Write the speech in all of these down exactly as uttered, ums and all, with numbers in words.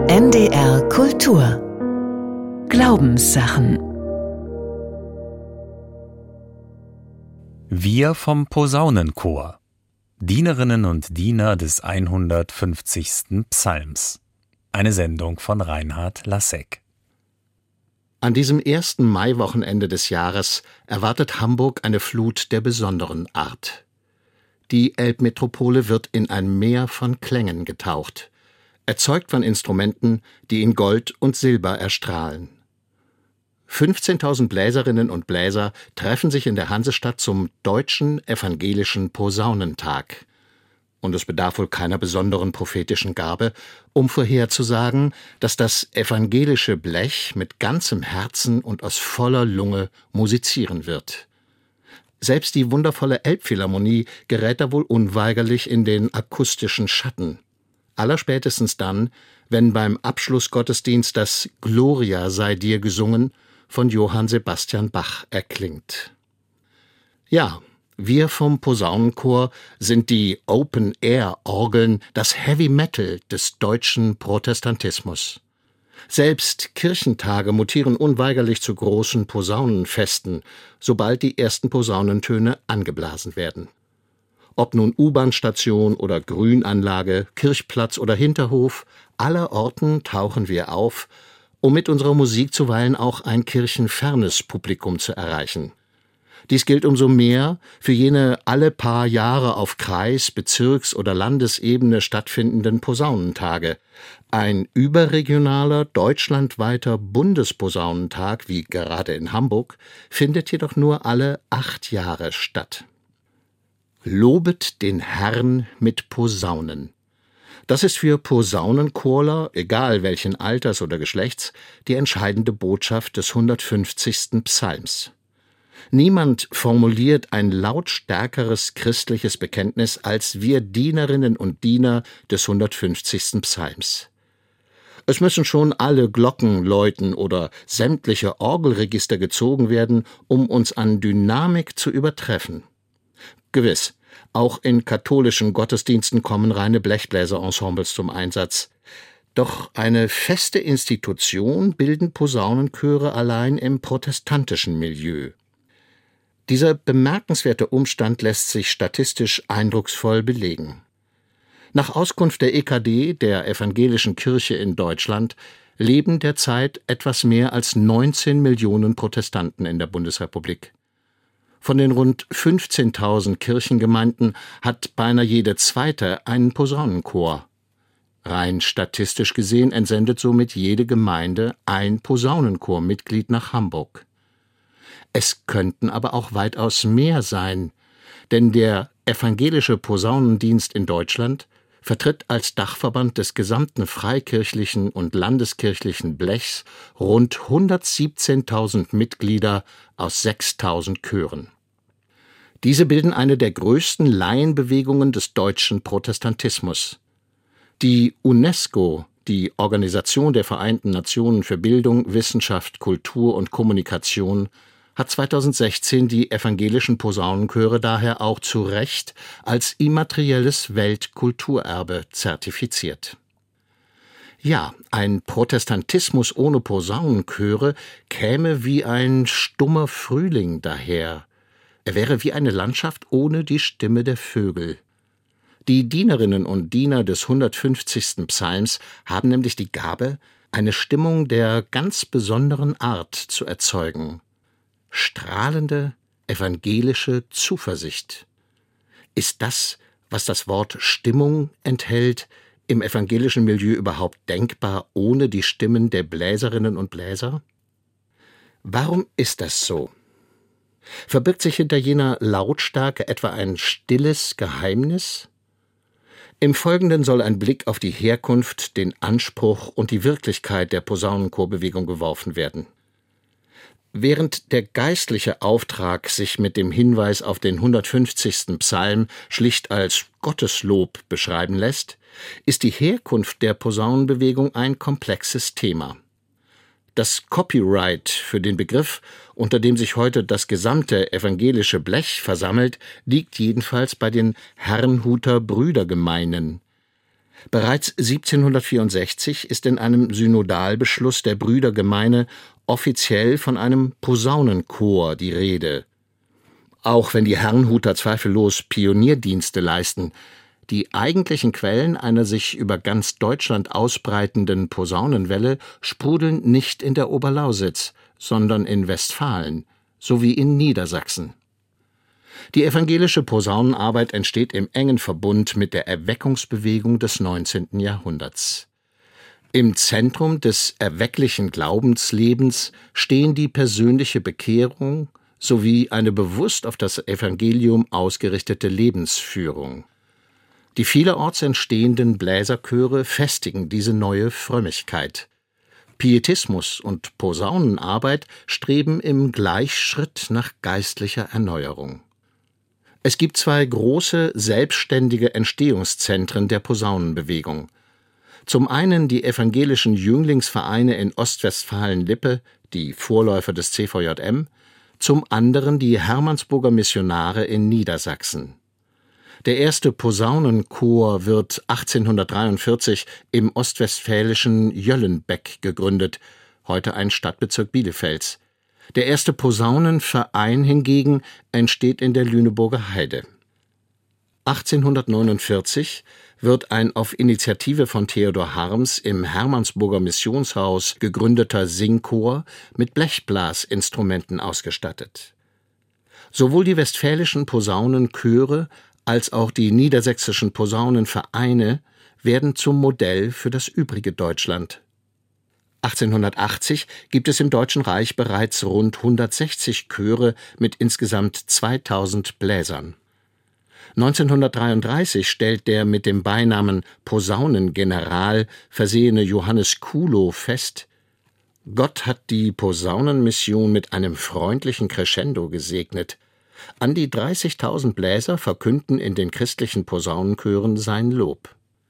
N D R Kultur Glaubenssachen. Wir vom Posaunenchor, Dienerinnen und Diener des hundertfünfzigsten Psalms. Eine Sendung von Reinhard Lassek. An diesem ersten Maiwochenende des Jahres erwartet Hamburg eine Flut der besonderen Art. Die Elbmetropole wird in ein Meer von Klängen getaucht, erzeugt von Instrumenten, die in Gold und Silber erstrahlen. fünfzehntausend Bläserinnen und Bläser treffen sich in der Hansestadt zum Deutschen Evangelischen Posaunentag. Und es bedarf wohl keiner besonderen prophetischen Gabe, um vorherzusagen, dass das evangelische Blech mit ganzem Herzen und aus voller Lunge musizieren wird. Selbst die wundervolle Elbphilharmonie gerät da wohl unweigerlich in den akustischen Schatten. Allerspätestens dann, wenn beim Abschlussgottesdienst das Gloria sei dir gesungen von Johann Sebastian Bach erklingt. Ja, wir vom Posaunenchor sind die Open-Air-Orgeln, das Heavy Metal des deutschen Protestantismus. Selbst Kirchentage mutieren unweigerlich zu großen Posaunenfesten, sobald die ersten Posaunentöne angeblasen werden. Ob nun U-Bahn-Station oder Grünanlage, Kirchplatz oder Hinterhof, allerorten tauchen wir auf, um mit unserer Musik zuweilen auch ein kirchenfernes Publikum zu erreichen. Dies gilt umso mehr für jene alle paar Jahre auf Kreis-, Bezirks- oder Landesebene stattfindenden Posaunentage. Ein überregionaler, deutschlandweiter Bundesposaunentag, wie gerade in Hamburg, findet jedoch nur alle acht Jahre statt. Lobet den Herrn mit Posaunen. Das ist für Posaunenchorler, egal welchen Alters oder Geschlechts, die entscheidende Botschaft des hundertfünfzigsten Psalms. Niemand formuliert ein lautstärkeres christliches Bekenntnis als wir Dienerinnen und Diener des hundertfünfzigsten Psalms. Es müssen schon alle Glocken läuten oder sämtliche Orgelregister gezogen werden, um uns an Dynamik zu übertreffen. Gewiss, auch in katholischen Gottesdiensten kommen reine Blechbläserensembles zum Einsatz. Doch eine feste Institution bilden Posaunenchöre allein im protestantischen Milieu. Dieser bemerkenswerte Umstand lässt sich statistisch eindrucksvoll belegen. Nach Auskunft der E K D, der Evangelischen Kirche in Deutschland, leben derzeit etwas mehr als neunzehn Millionen Protestanten in der Bundesrepublik. Von den rund fünfzehntausend Kirchengemeinden hat beinahe jede zweite einen Posaunenchor. Rein statistisch gesehen entsendet somit jede Gemeinde ein Posaunenchormitglied nach Hamburg. Es könnten aber auch weitaus mehr sein, denn der Evangelische Posaunendienst in Deutschland vertritt als Dachverband des gesamten freikirchlichen und landeskirchlichen Blechs rund hundertsiebzehntausend Mitglieder aus sechstausend Chören. Diese bilden eine der größten Laienbewegungen des deutschen Protestantismus. Die UNESCO, die Organisation der Vereinten Nationen für Bildung, Wissenschaft, Kultur und Kommunikation, hat zweitausendsechzehn die evangelischen Posaunenchöre daher auch zu Recht als immaterielles Weltkulturerbe zertifiziert. Ja, ein Protestantismus ohne Posaunenchöre käme wie ein stummer Frühling daher. Er wäre wie eine Landschaft ohne die Stimme der Vögel. Die Dienerinnen und Diener des hundertfünfzigsten Psalms haben nämlich die Gabe, eine Stimmung der ganz besonderen Art zu erzeugen. Strahlende, evangelische Zuversicht. Ist das, was das Wort Stimmung enthält, im evangelischen Milieu überhaupt denkbar ohne die Stimmen der Bläserinnen und Bläser? Warum ist das so? Verbirgt sich hinter jener Lautstärke etwa ein stilles Geheimnis? Im Folgenden soll ein Blick auf die Herkunft, den Anspruch und die Wirklichkeit der Posaunenchorbewegung geworfen werden. Während der geistliche Auftrag sich mit dem Hinweis auf den hundertfünfzigsten Psalm schlicht als Gotteslob beschreiben lässt, ist die Herkunft der Posaunenbewegung ein komplexes Thema. Das Copyright für den Begriff, unter dem sich heute das gesamte evangelische Blech versammelt, liegt jedenfalls bei den Herrnhuter Brüdergemeinen. Bereits siebzehnhundertvierundsechzig ist in einem Synodalbeschluss der Brüdergemeine offiziell von einem Posaunenchor die Rede. Auch wenn die Herrnhuter zweifellos Pionierdienste leisten, die eigentlichen Quellen einer sich über ganz Deutschland ausbreitenden Posaunenwelle sprudeln nicht in der Oberlausitz, sondern in Westfalen sowie in Niedersachsen. Die evangelische Posaunenarbeit entsteht im engen Verbund mit der Erweckungsbewegung des neunzehnten Jahrhunderts. Im Zentrum des erwecklichen Glaubenslebens stehen die persönliche Bekehrung sowie eine bewusst auf das Evangelium ausgerichtete Lebensführung. Die vielerorts entstehenden Bläserchöre festigen diese neue Frömmigkeit. Pietismus und Posaunenarbeit streben im Gleichschritt nach geistlicher Erneuerung. Es gibt zwei große, selbstständige Entstehungszentren der Posaunenbewegung. Zum einen die evangelischen Jünglingsvereine in Ostwestfalen-Lippe, die Vorläufer des C V J M, zum anderen die Hermannsburger Missionare in Niedersachsen. Der erste Posaunenchor wird achtzehnhundertdreiundvierzig im ostwestfälischen Jöllenbeck gegründet, heute ein Stadtbezirk Bielefelds. Der erste Posaunenverein hingegen entsteht in der Lüneburger Heide. achtzehnhundertneunundvierzig wird ein auf Initiative von Theodor Harms im Hermannsburger Missionshaus gegründeter Singchor mit Blechblasinstrumenten ausgestattet. Sowohl die westfälischen Posaunenchöre als auch die niedersächsischen Posaunenvereine werden zum Modell für das übrige Deutschland. achtzehnhundertachtzig gibt es im Deutschen Reich bereits rund hundertsechzig Chöre mit insgesamt zweitausend Bläsern. neunzehnhundertdreiunddreißig stellt der mit dem Beinamen Posaunengeneral versehene Johannes Kulow fest: Gott hat die Posaunenmission mit einem freundlichen Crescendo gesegnet. An die dreißigtausend Bläser verkünden in den christlichen Posaunenchören sein Lob.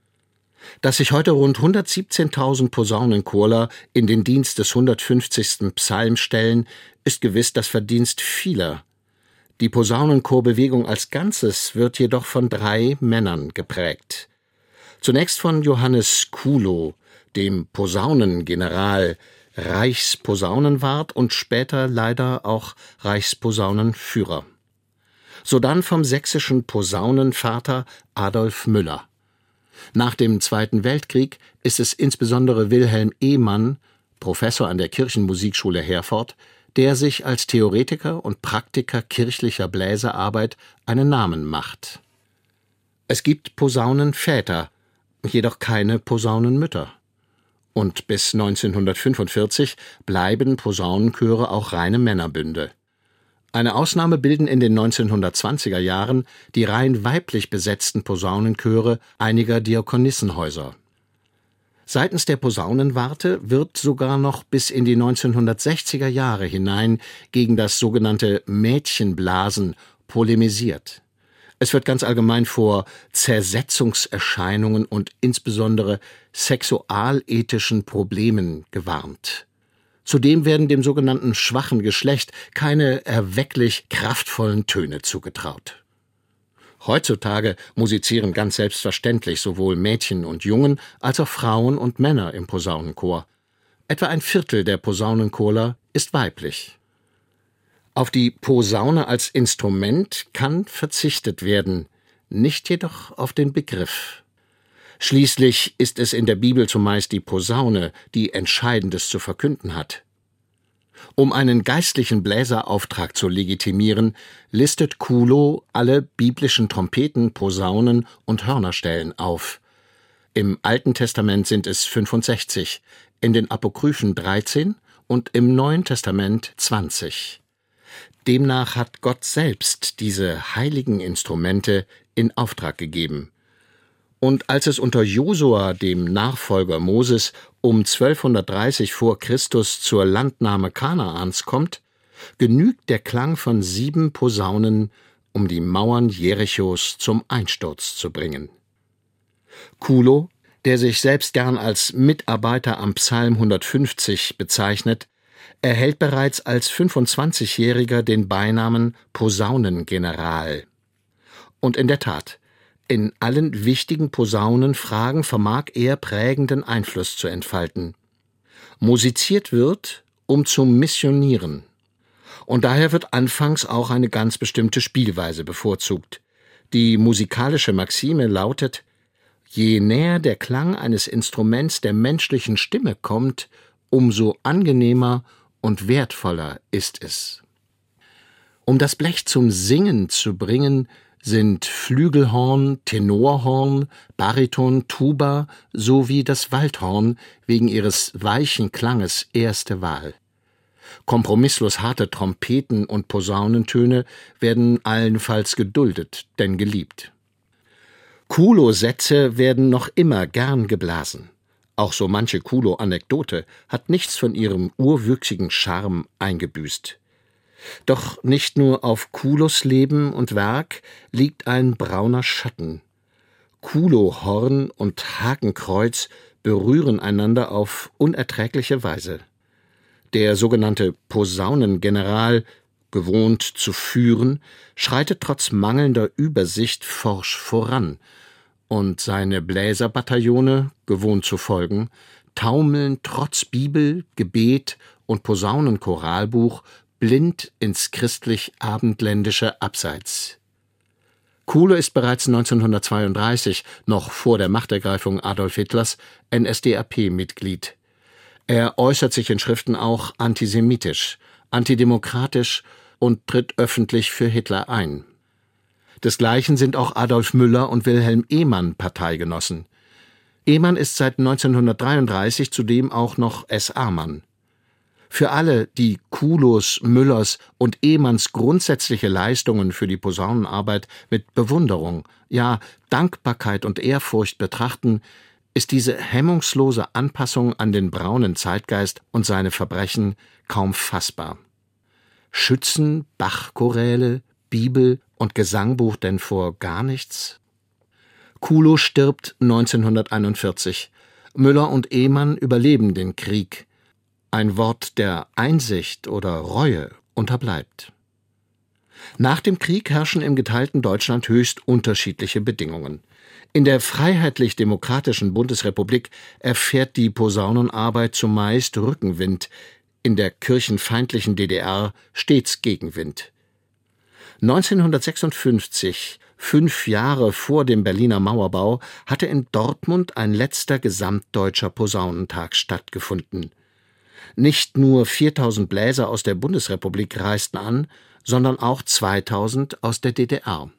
Dass sich heute rund hundertsiebzehntausend Posaunenchorler in den Dienst des hundertfünfzigsten Psalms stellen, ist gewiss das Verdienst vieler. Die Posaunenchorbewegung als Ganzes wird jedoch von drei Männern geprägt. Zunächst von Johannes Kulow, dem Posaunengeneral, Reichsposaunenwart und später leider auch Reichsposaunenführer. Sodann vom sächsischen Posaunenvater Adolf Müller. Nach dem Zweiten Weltkrieg ist es insbesondere Wilhelm Ehmann, Professor an der Kirchenmusikschule Herford, der sich als Theoretiker und Praktiker kirchlicher Bläserarbeit einen Namen macht. Es gibt Posaunenväter, jedoch keine Posaunenmütter. Und bis neunzehnhundertfünfundvierzig bleiben Posaunenchöre auch reine Männerbünde. Eine Ausnahme bilden in den neunzehnhundertzwanziger Jahren die rein weiblich besetzten Posaunenchöre einiger Diakonissenhäuser. Seitens der Posaunenwarte wird sogar noch bis in die neunzehnhundertsechziger Jahre hinein gegen das sogenannte Mädchenblasen polemisiert. Es wird ganz allgemein vor Zersetzungserscheinungen und insbesondere sexualethischen Problemen gewarnt. Zudem werden dem sogenannten schwachen Geschlecht keine erwecklich kraftvollen Töne zugetraut. Heutzutage musizieren ganz selbstverständlich sowohl Mädchen und Jungen als auch Frauen und Männer im Posaunenchor. Etwa ein Viertel der Posaunenchorler ist weiblich. Auf die Posaune als Instrument kann verzichtet werden, nicht jedoch auf den Begriff. Schließlich ist es in der Bibel zumeist die Posaune, die Entscheidendes zu verkünden hat. Um einen geistlichen Bläserauftrag zu legitimieren, listet Kulow alle biblischen Trompeten, Posaunen und Hörnerstellen auf. Im Alten Testament sind es fünfundsechzig, in den Apokryphen dreizehn und im Neuen Testament zwanzig. Demnach hat Gott selbst diese heiligen Instrumente in Auftrag gegeben. Und als es unter Josua, dem Nachfolger Moses, um zwölfhundertdreißig vor Christus zur Landnahme Kanaans kommt, genügt der Klang von sieben Posaunen, um die Mauern Jerichos zum Einsturz zu bringen. Kulow, der sich selbst gern als Mitarbeiter am Psalm hundertfünfzig bezeichnet, erhält bereits als fünfundzwanzigjähriger den Beinamen Posaunengeneral. Und in der Tat, In allen wichtigen Posaunenfragen vermag er prägenden Einfluss zu entfalten. Musiziert wird, um zu missionieren. Und daher wird anfangs auch eine ganz bestimmte Spielweise bevorzugt. Die musikalische Maxime lautet: Je näher der Klang eines Instruments der menschlichen Stimme kommt, umso angenehmer und wertvoller ist es. Um das Blech zum Singen zu bringen, sind Flügelhorn, Tenorhorn, Bariton, Tuba sowie das Waldhorn wegen ihres weichen Klanges erste Wahl. Kompromisslos harte Trompeten und Posaunentöne werden allenfalls geduldet, denn geliebt. Kulo-Sätze werden noch immer gern geblasen. Auch so manche Kulo-Anekdote hat nichts von ihrem urwüchsigen Charme eingebüßt. Doch nicht nur auf Kulos Leben und Werk liegt ein brauner Schatten. Kulohorn und Hakenkreuz berühren einander auf unerträgliche Weise. Der sogenannte Posaunengeneral, gewohnt zu führen, schreitet trotz mangelnder Übersicht forsch voran, und seine Bläserbataillone, gewohnt zu folgen, taumeln trotz Bibel, Gebet und Posaunenchoralbuch blind ins christlich-abendländische Abseits. Kulo ist bereits neunzehnhundertzweiunddreißig, noch vor der Machtergreifung Adolf Hitlers, N S D A P-Mitglied. Er äußert sich in Schriften auch antisemitisch, antidemokratisch und tritt öffentlich für Hitler ein. Desgleichen sind auch Adolf Müller und Wilhelm Ehmann Parteigenossen. Ehmann ist seit neunzehnhundertdreiunddreißig zudem auch noch S A-Mann. Für alle, die Kulos, Müllers und Ehmanns grundsätzliche Leistungen für die Posaunenarbeit mit Bewunderung, ja Dankbarkeit und Ehrfurcht betrachten, ist diese hemmungslose Anpassung an den braunen Zeitgeist und seine Verbrechen kaum fassbar. Schützen Bach-Choräle, Bibel und Gesangbuch denn vor gar nichts? Kulo stirbt neunzehnhunderteinundvierzig. Müller und Ehmann überleben den Krieg. Ein Wort der Einsicht oder Reue unterbleibt. Nach dem Krieg herrschen im geteilten Deutschland höchst unterschiedliche Bedingungen. In der freiheitlich-demokratischen Bundesrepublik erfährt die Posaunenarbeit zumeist Rückenwind, in der kirchenfeindlichen D D R stets Gegenwind. neunzehnhundertsechsundfünfzig, fünf Jahre vor dem Berliner Mauerbau, hatte in Dortmund ein letzter gesamtdeutscher Posaunentag stattgefunden. Nicht nur viertausend Bläser aus der Bundesrepublik reisten an, sondern auch zweitausend aus der D D R.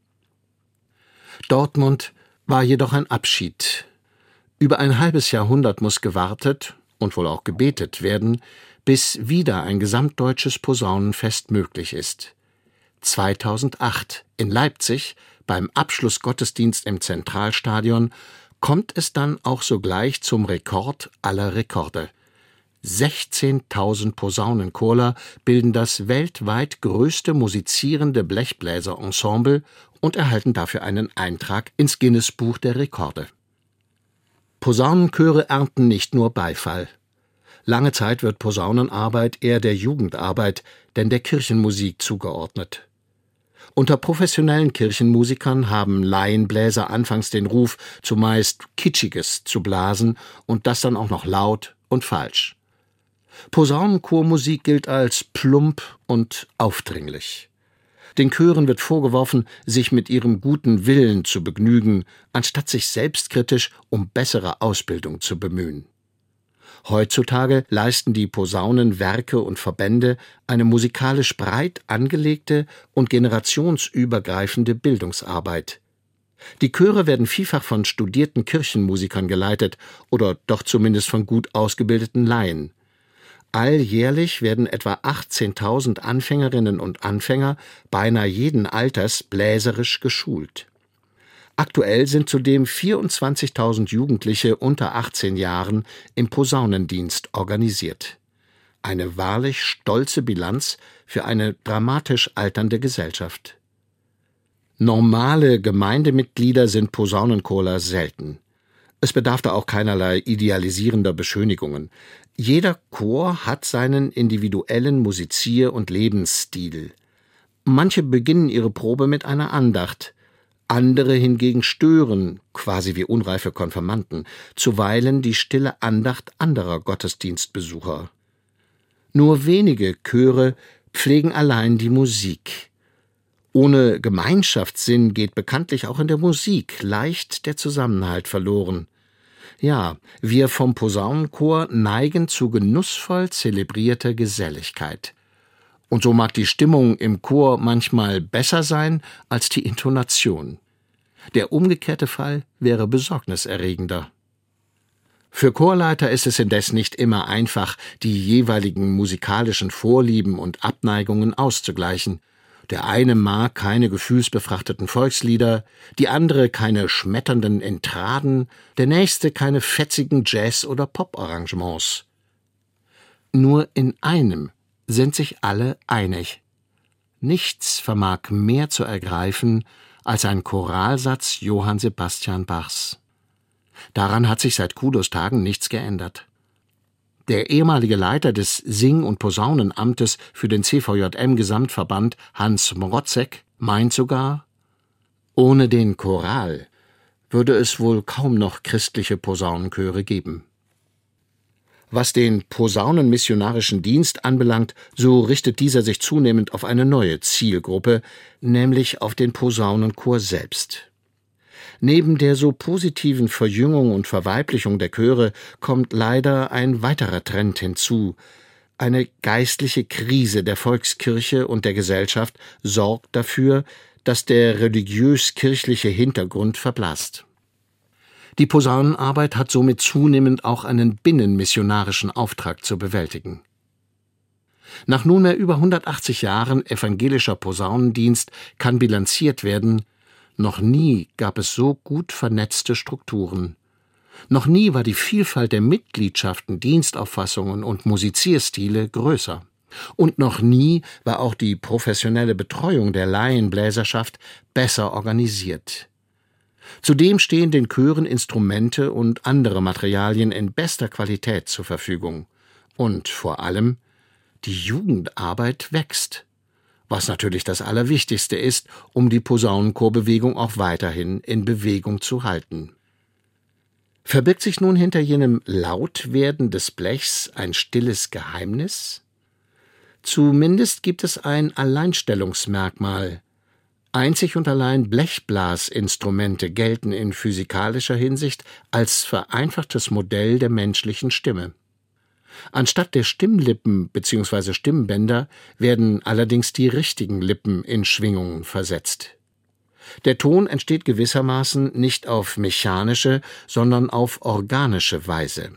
Dortmund war jedoch ein Abschied. Über ein halbes Jahrhundert muss gewartet und wohl auch gebetet werden, bis wieder ein gesamtdeutsches Posaunenfest möglich ist. zweitausendacht in Leipzig, beim Abschlussgottesdienst im Zentralstadion, kommt es dann auch sogleich zum Rekord aller Rekorde. sechzehntausend Posaunenchorler bilden das weltweit größte musizierende Blechbläserensemble und erhalten dafür einen Eintrag ins Guinness-Buch der Rekorde. Posaunenchöre ernten nicht nur Beifall. Lange Zeit wird Posaunenarbeit eher der Jugendarbeit, denn der Kirchenmusik zugeordnet. Unter professionellen Kirchenmusikern haben Laienbläser anfangs den Ruf, zumeist Kitschiges zu blasen und das dann auch noch laut und falsch. Posaunenchormusik gilt als plump und aufdringlich. Den Chören wird vorgeworfen, sich mit ihrem guten Willen zu begnügen, anstatt sich selbstkritisch um bessere Ausbildung zu bemühen. Heutzutage leisten die Posaunenwerke und Verbände eine musikalisch breit angelegte und generationsübergreifende Bildungsarbeit. Die Chöre werden vielfach von studierten Kirchenmusikern geleitet oder doch zumindest von gut ausgebildeten Laien. Alljährlich werden etwa achtzehntausend Anfängerinnen und Anfänger beinahe jeden Alters bläserisch geschult. Aktuell sind zudem vierundzwanzigtausend Jugendliche unter achtzehn Jahren im Posaunendienst organisiert. Eine wahrlich stolze Bilanz für eine dramatisch alternde Gesellschaft. Normale Gemeindemitglieder sind Posaunenchorler selten. Es bedarf da auch keinerlei idealisierender Beschönigungen. Jeder Chor hat seinen individuellen Musizier- und Lebensstil. Manche beginnen ihre Probe mit einer Andacht, Andere hingegen stören, quasi wie unreife Konfirmanden, zuweilen die stille Andacht anderer Gottesdienstbesucher. Nur wenige Chöre pflegen allein die Musik. Ohne Gemeinschaftssinn geht bekanntlich auch in der Musik leicht der Zusammenhalt verloren. Ja, wir vom Posaunenchor neigen zu genussvoll zelebrierter Geselligkeit. Und so mag die Stimmung im Chor manchmal besser sein als die Intonation. Der umgekehrte Fall wäre besorgniserregender. Für Chorleiter ist es indes nicht immer einfach, die jeweiligen musikalischen Vorlieben und Abneigungen auszugleichen. Der eine mag keine gefühlsbefrachteten Volkslieder, die andere keine schmetternden Entraden, der nächste keine fetzigen Jazz- oder Pop-Arrangements. Nur in einem sind sich alle einig. Nichts vermag mehr zu ergreifen als ein Choralsatz Johann Sebastian Bachs. Daran hat sich seit Kudos Tagen nichts geändert. Der ehemalige Leiter des Sing- und Posaunenamtes für den C V J M-Gesamtverband, Hans Mrotzek, meint sogar, ohne den Choral würde es wohl kaum noch christliche Posaunenchöre geben. Was den posaunenmissionarischen Dienst anbelangt, so richtet dieser sich zunehmend auf eine neue Zielgruppe, nämlich auf den Posaunenchor selbst. Neben der so positiven Verjüngung und Verweiblichung der Chöre kommt leider ein weiterer Trend hinzu. Eine geistliche Krise der Volkskirche und der Gesellschaft sorgt dafür, dass der religiös-kirchliche Hintergrund verblasst. Die Posaunenarbeit hat somit zunehmend auch einen binnenmissionarischen Auftrag zu bewältigen. Nach nunmehr über hundertachtzig Jahren evangelischer Posaunendienst kann bilanziert werden: Noch nie gab es so gut vernetzte Strukturen. Noch nie war die Vielfalt der Mitgliedschaften, Dienstauffassungen und Musizierstile größer. Und noch nie war auch die professionelle Betreuung der Laienbläserschaft besser organisiert. Zudem stehen den Chören Instrumente und andere Materialien in bester Qualität zur Verfügung. Und vor allem, die Jugendarbeit wächst, was natürlich das Allerwichtigste ist, um die Posaunenchorbewegung auch weiterhin in Bewegung zu halten. Verbirgt sich nun hinter jenem Lautwerden des Blechs ein stilles Geheimnis? Zumindest gibt es ein Alleinstellungsmerkmal. Einzig und allein Blechblasinstrumente gelten in physikalischer Hinsicht als vereinfachtes Modell der menschlichen Stimme. Anstatt der Stimmlippen bzw. Stimmbänder werden allerdings die richtigen Lippen in Schwingungen versetzt. Der Ton entsteht gewissermaßen nicht auf mechanische, sondern auf organische Weise.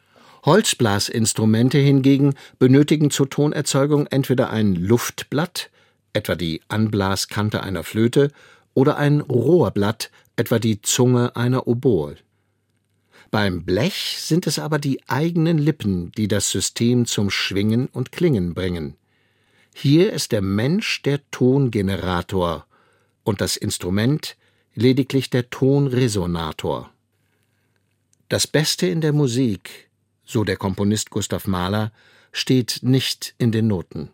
Holzblasinstrumente hingegen benötigen zur Tonerzeugung entweder ein Luftblatt, etwa die Anblaskante einer Flöte, oder ein Rohrblatt, etwa die Zunge einer Oboe. Beim Blech sind es aber die eigenen Lippen, die das System zum Schwingen und Klingen bringen. Hier ist der Mensch der Tongenerator und das Instrument lediglich der Tonresonator. Das Beste in der Musik, so der Komponist Gustav Mahler, steht nicht in den Noten.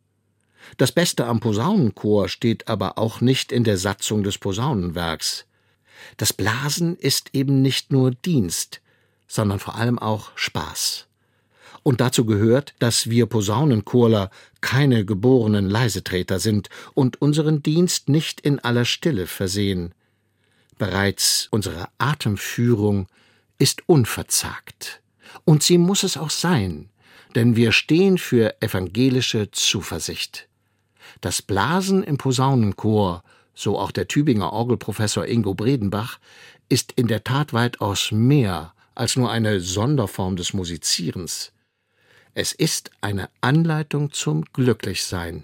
Das Beste am Posaunenchor steht aber auch nicht in der Satzung des Posaunenwerks. Das Blasen ist eben nicht nur Dienst, sondern vor allem auch Spaß. Und dazu gehört, dass wir Posaunenchorler keine geborenen Leisetreter sind und unseren Dienst nicht in aller Stille versehen. Bereits unsere Atemführung ist unverzagt. Und sie muss es auch sein, denn wir stehen für evangelische Zuversicht. Das Blasen im Posaunenchor, so auch der Tübinger Orgelprofessor Ingo Bredenbach, ist in der Tat weitaus mehr als nur eine Sonderform des Musizierens. Es ist eine Anleitung zum Glücklichsein.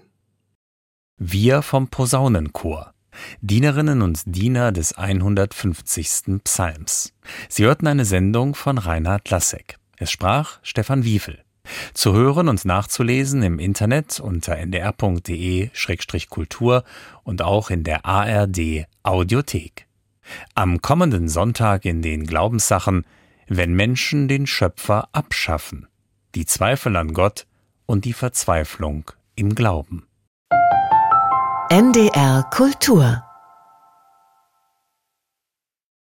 Wir vom Posaunenchor, Dienerinnen und Diener des hundertfünfzigsten Psalms. Sie hörten eine Sendung von Reinhard Lassek. Es sprach Stefan Wiefel. Zu hören und nachzulesen im Internet unter n d r punkt d e Schrägstrich kultur und auch in der A R D Audiothek. Am kommenden Sonntag in den Glaubenssachen: Wenn Menschen den Schöpfer abschaffen, die Zweifel an Gott und die Verzweiflung im Glauben. N D R Kultur